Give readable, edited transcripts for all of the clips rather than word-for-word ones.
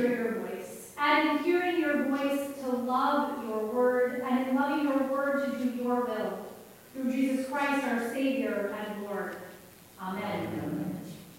hear your voice, and in hearing your voice to love your word, and in loving your word to do your will. Through Jesus Christ, our Savior and Lord. Amen. Amen.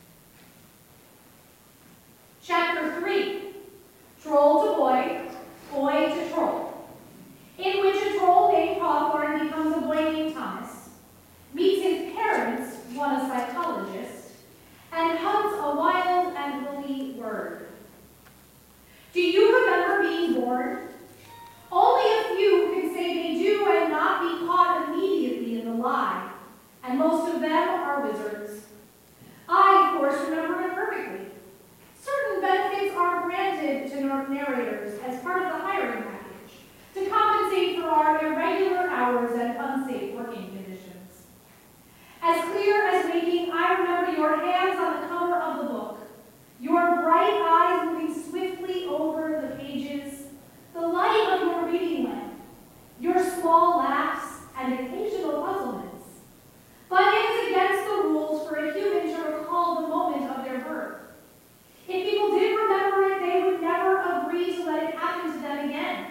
Chapter 3, Troll to Boy, Boy to Troll, in which a troll named Hawthorne becomes a boy named Thomas, meets his parents, one a psychologist, and hunts a wild and woolly bird. Do you remember being born? Only a few can say they do and not be caught immediately in the lie, and most of them are wizards. I, of course, remember it perfectly. Certain benefits are granted to narrators as part of the hiring package to compensate for our irregular hours and unsafe working conditions. As clear as waking, I remember your hands on the cover of the book, your bright eyes moving swiftly over the pages, the light of your reading lamp, your small laughs and occasional puzzlements. But it is against the rules for a human to recall the moment of their birth. If people did remember it, they would never agree to let it happen to them again.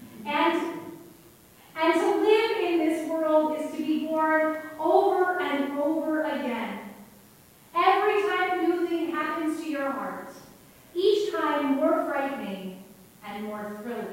And to live in this world is to be born over and over again. Every time a new thing happens to your heart, each time more frightening and more thrilling.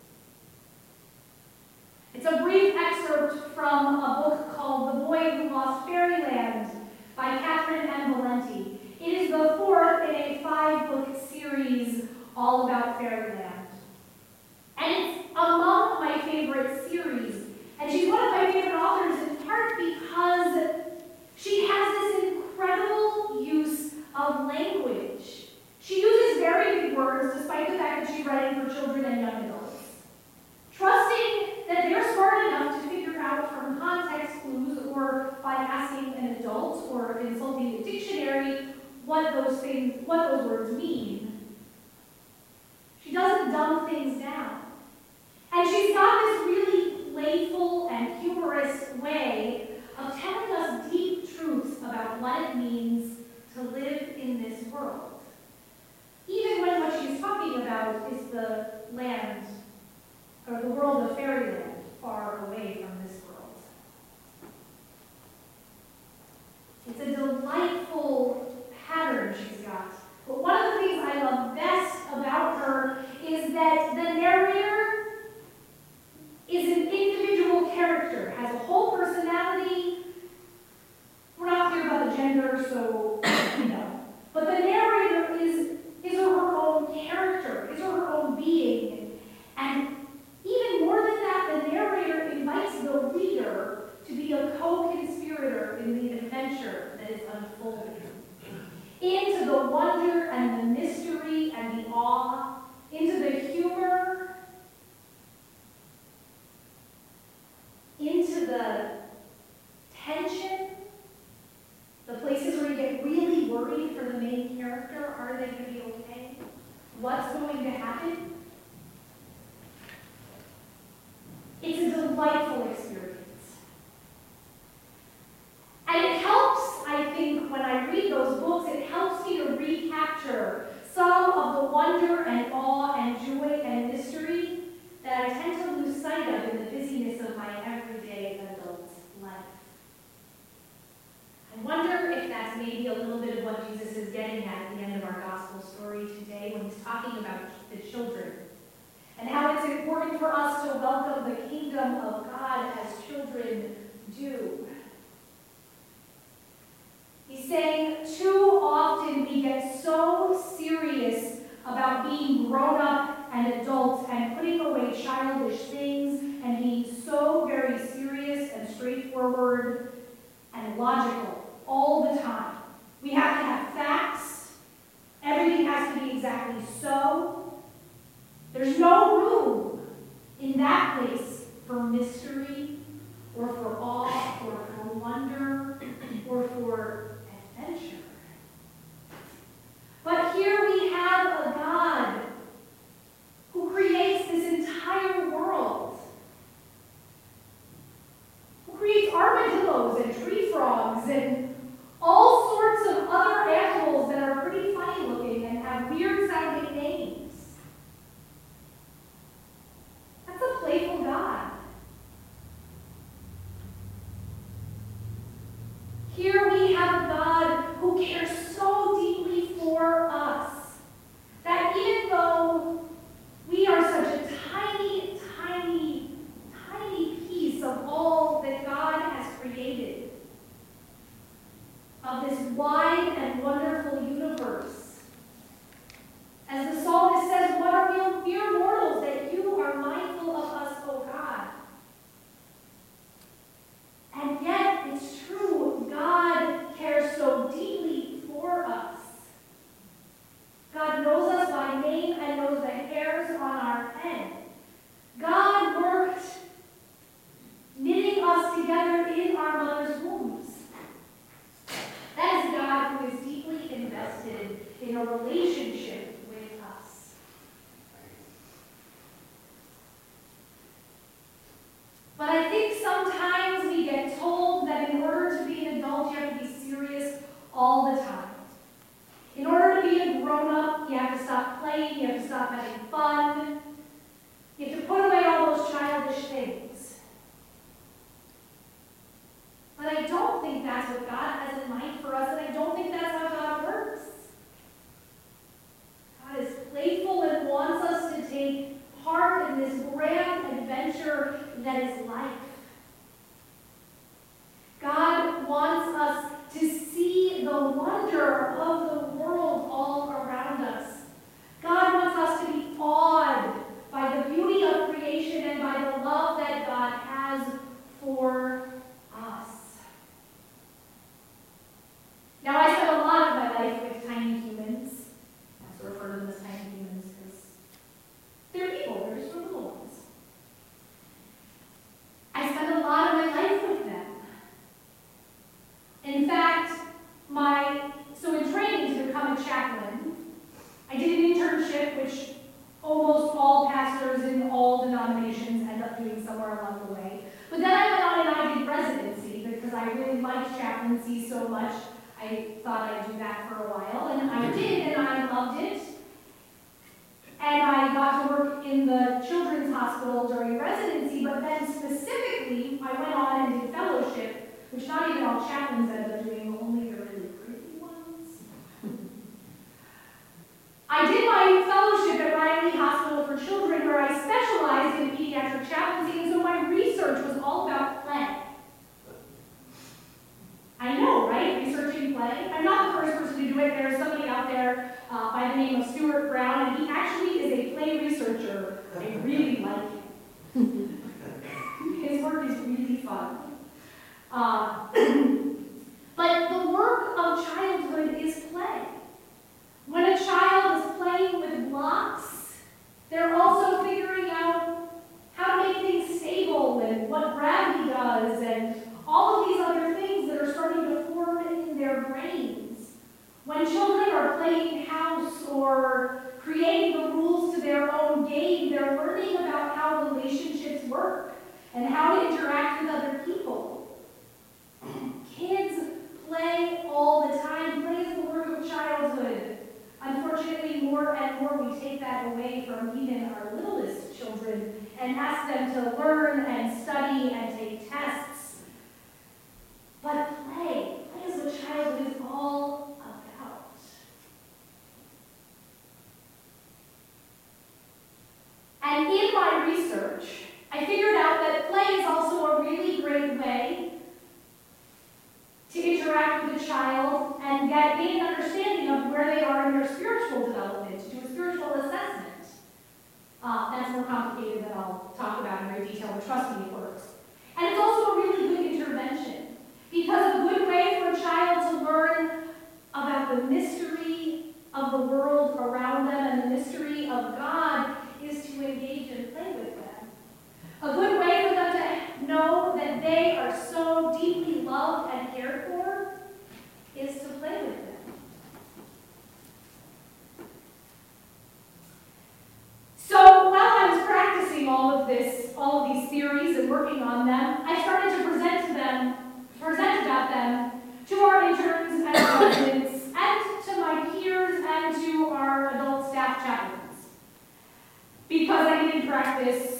It's a brief excerpt from a book called The Boy Who Lost Fairyland by Catherine M. Valenti. It is the fourth in a 5-book series all about fairyland. And it's among my favorite series. And she's one of my favorite authors in part because she has this incredible use of language. She uses very big words despite the fact that she's writing for children and young adults. Trusting that they're smart enough to figure out from context clues or by asking an adult or consulting a dictionary what those words mean. She doesn't dumb things down. And she's got this really playful and humorous way of telling us deep truths about what it means to live in this world. Even when what she's talking about is the land, or the world of fairyland, far away from this world. It's a delightful pattern she's got. But one of the things I love best about her is that the narrator is an individual character, has a whole personality. We're not clear about the gender, so you know. But the narrator is her own character, is her own being. And even more than that, the narrator invites the reader to be a co-conspirator in the adventure that is unfolding. Into the wonder and the mystery and the awe, into the humor, into the tension, the places where you get really worried for the main character. Are they going to be okay? What's going to happen? It's a delightful experience. And it helps, I think, when I read those books, it helps me to recapture some of the wonder and awe and joy and mystery that I tend to lose sight of in the busyness of my everyday adult life. I wonder if that's maybe a little bit of what Jesus is getting at the end of our gospel story today when he's talking about the children and how it's important for us to welcome the kingdom of God as children do. He's saying too often we get so serious about being grown up and adults and putting away childish things and being so very serious and straightforward and logical all the time. We have to have facts. Everything has to be exactly so. There's no room in that place for mystery or for awe or for wonder or for adventure. But here we have a God who creates this entire world, who creates armadillos and tree frogs and all sorts of other animals that are pretty funny looking and have weird sounding names. relationship with us. But I think sometimes we get told that in order to be an adult, you have to be serious all the time. In order to be a grown-up, you have to stop playing, you have to stop having fun. You have to put away all those childish things. But I don't think that's what God has in mind for us, and I don't think that's how God works. God is playful and wants us to take part in this grand adventure that is life. God wants us to see the wonder of the world all around us. God wants us to be awed by the beauty of creation and by the love that God has for us. Now, I spent a lot of my life with tiny humans. I also refer to them as tiny humans because they're people, they're just little ones. I spent a lot of my life with them. In fact, so in training to become a chaplain, I did an internship, which almost all pastors in all denominations end up doing somewhere along the way. But then I went on and I did residency because I really liked chaplaincy so much. I thought I'd do that for a while, and I did, and I loved it. And I got to work in the children's hospital during residency, but then specifically, I went on and did fellowship, which not even all chaplains end up doing, only the really crazy ones. I did my fellowship at Riley Hospital for Children, where I specialized in pediatric chaplaincy, and so my research was all about play. I know, right? Researching play. I'm not the first person to do it. There's somebody out there by the name of Stuart Brown, and he actually is a play researcher. I really like him. His work is really fun. But the work of childhood is play. When a child is playing with blocks, they're also figuring out how to make things stable and what gravity does and all of these other things that are starting to form in their brains. When children are playing house or creating the rules to their own game, they're learning about how relationships work and how to interact with other people. Kids play all the time. Play is the work of childhood. Unfortunately, more and more we take that away from even our littlest children and ask them to learn and study and take tests. But play is what childhood is all about. And in my research, I figured out that play is also a really great way to interact with a child and gain an understanding of where they are in their spiritual development, to do a spiritual assessment. That's more complicated than I'll talk about in great detail, but trust me, it works. And it's also a really good intervention, because a good way for a child to learn about the mystery of the world around them and the mystery of God is to engage and play with them. A good way for them to know that they are so deeply loved and cared for is to play with them. So while I was practicing all of these theories and working on them, I started to present about them to our interns and residents, and to my peers and to our adult staff chaplains, because I didn't practice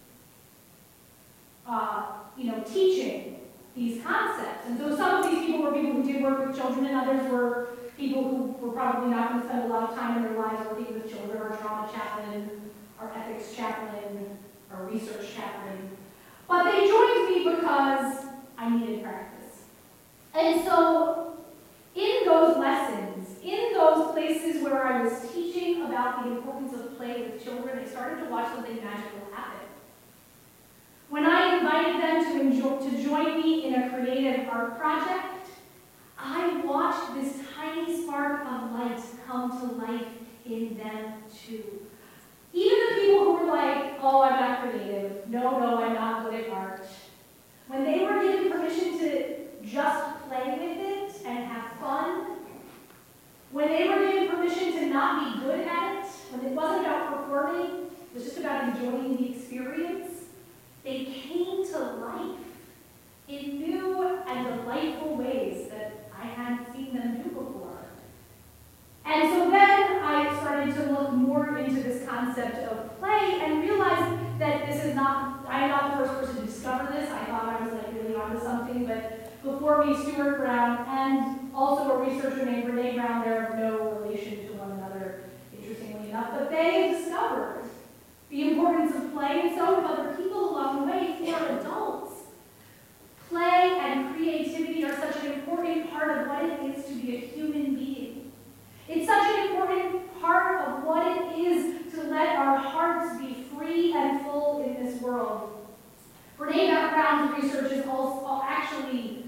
teaching these concepts. And so some of these people were people who did work with children, and others were people who were probably not going to spend a lot of time in their lives working with children, our trauma chaplain, our ethics chaplain, our research chaplain. But they joined me because I needed practice. And so in those lessons, in those places where I was teaching about the importance of play with children, I started to watch something magical happen. When I invited them to join me in a creative art project, I watched this tiny spark of light come to life in them too. Even the people who were like, oh, I'm not creative, no, I'm not good at art, when they were given permission to just play with it and have fun, when they were given permission to not be good at it, when it wasn't about performing, it was just about enjoying the experience, they came to life in new and delightful ways that I hadn't seen them do before. And so then I started to look more into this concept of play and realized that I'm not the first person to discover this. I thought I was like really onto something, but before me, Stuart Brown and also a researcher named Brene Brown, they're no relation to one another, interestingly enough, but they discovered the importance of play, and so have other people along the way for adults. Play and creativity are such an important part of what it is to be a human being. It's such an important part of what it is to let our hearts be free and full in this world. Brene Brown's research is also actually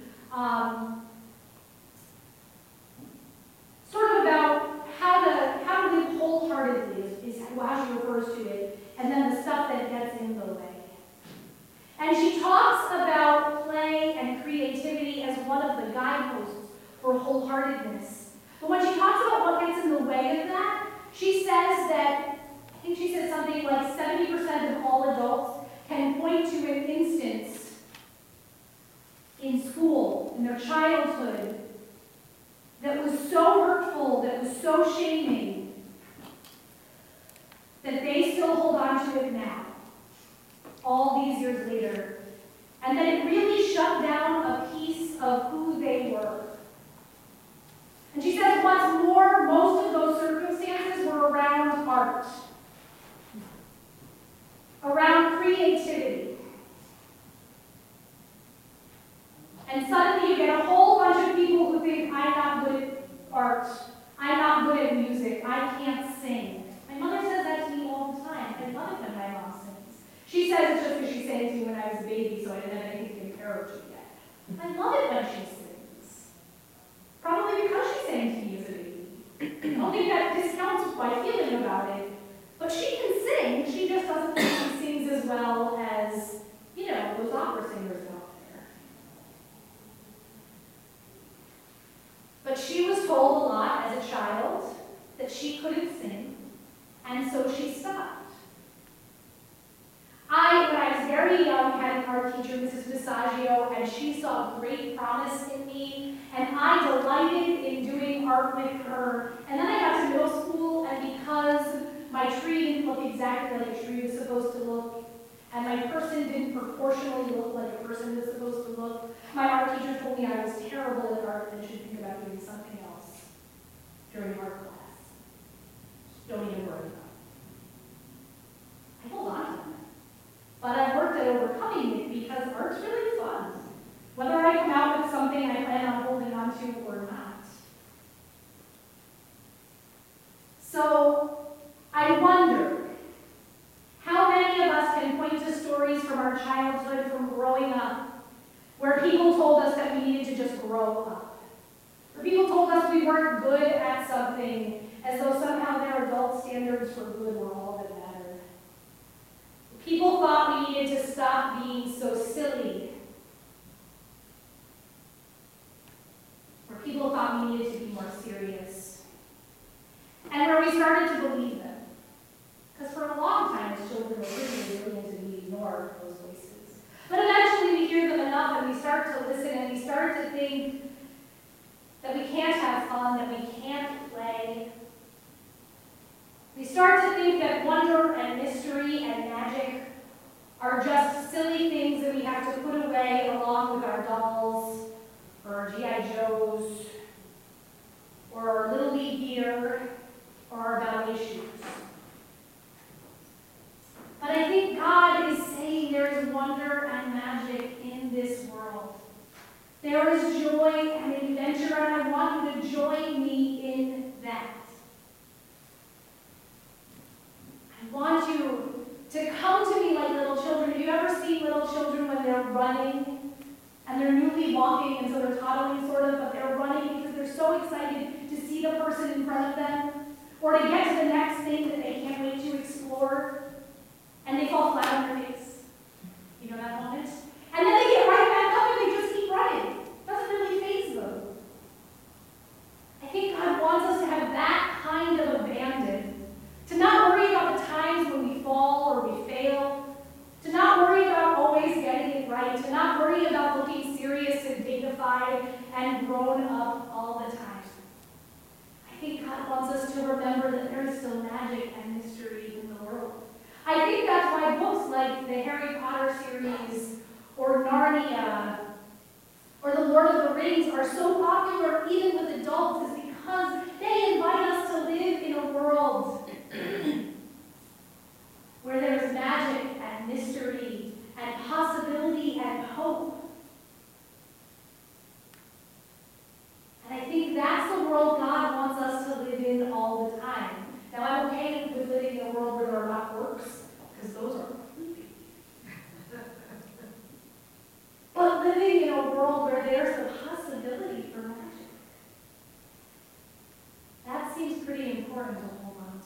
sort of about how to live wholeheartedly, is how she refers to it, and then the stuff that gets in the way. And she talks about play and creativity as one of the guideposts for wholeheartedness. But when she talks about what gets in the way of that, she says that, I think she said something like 70% of all adults can point to an instance in school, in their childhood, that was so hurtful, that was so shaming, that they still hold on to it now, all these years later, and that it really shut down a piece of who they were. And she says, what's more, most of those circumstances were around art, around creativity. And suddenly you get a whole bunch of people who think, I'm not good at art, I'm not good at music, I can't sing. My mother says that to me all the time. I love it when my mom sings. She says it's just because she sang it to me when I was a baby, so I didn't have anything to compare her to yet. I love it when she sings. Probably because she sang to me as a baby. I don't think that discounts my feeling about it. But she can sing, she just doesn't think she sings as well as, those opera singers out there. But she was told a lot as a child that she couldn't sing, and so she stopped. When I was very young, had an art teacher, Mrs. Visaggio, and she saw great promise in me, and I delighted in doing art with her. And then I got to middle school, and because my tree didn't look exactly like a tree was supposed to look, and my person didn't proportionally look like a person was supposed to look, my art teacher told me I was terrible at art and should think about doing something else during art class. Don't even worry about it. I hold on to that. But I've worked at overcoming it because art's really fun. Whether I come out with something I plan on holding on to or not. So I wonder how many of us can point to stories from our childhood, from growing up, where people told us that we needed to just grow up. Where people told us we weren't good at something, as though somehow their adult standards for good were all that mattered. People thought we needed to stop being so silly. Where people thought we needed to be more serious. And where we started to believe them. Because for a long time as children, we're really brilliant and we ignore those voices. But eventually we hear them enough and we start to listen and we start to think that we can't have fun, that we can't play. We start to think that wonder and mystery and magic are just silly things that we have to put away along with our dolls, or our G.I. Joes, or our Little League gear, or our ballet shoes. But I think God is saying there is wonder and magic in this world. There is joy and adventure, and I want you to join me in that. I want you to come to me like little children. Have you ever seen little children when they're running and they're newly walking and so they're toddling sort of, but they're running because they're so excited to see the person in front of them or to get to the next thing that they can't wait to explore, and they fall flat on their face. You know that moment? And then they get right back up and they just keep running. It doesn't really faze them. I think God wants us to have remember that there is still magic and mystery in the world. I think that's why books like the Harry Potter series or Narnia or the Lord of the Rings are so popular even with adults is because they invite us to live in a world where there's magic and mystery and possibility and hope. And I think that's the world God wants us to live in all the time. Now, I'm okay with living in a world where there are not works, because those are creepy. But living in a world where there's the possibility for magic, that seems pretty important to hold on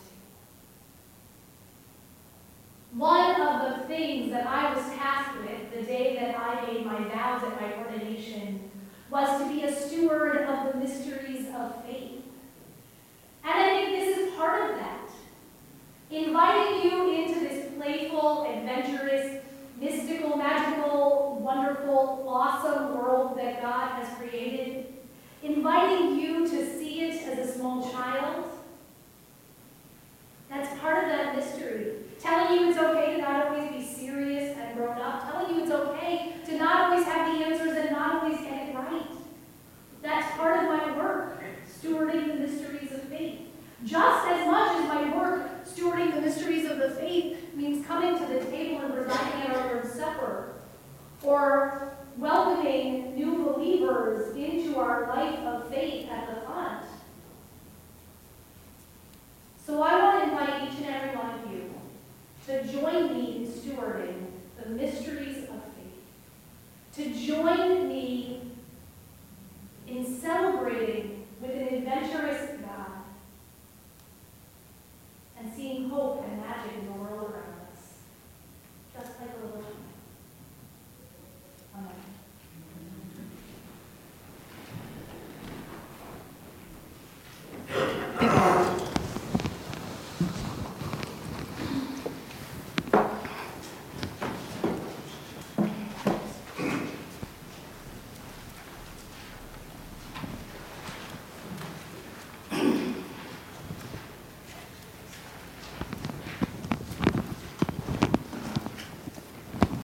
to. One of the things that I was tasked with the day that I made my vows at my ordination was to be a steward of the mysteries of faith. And I think this is part of that. Inviting you into this playful, adventurous, mystical, magical, wonderful, awesome world that God has created. Inviting you to see it as a small child. That's part of that mystery. Telling you it's okay to not always be serious and grown up. Telling you it's okay to not always have the answers and not always get it right. That's part of my work, stewarding the mysteries of faith. Just as much as my work, stewarding the mysteries of the faith, means coming to the table and presiding at our Lord's Supper, or welcoming new believers into our life of faith at the font. So I want to invite each and every one of you to join me in stewarding the mysteries of faith, to join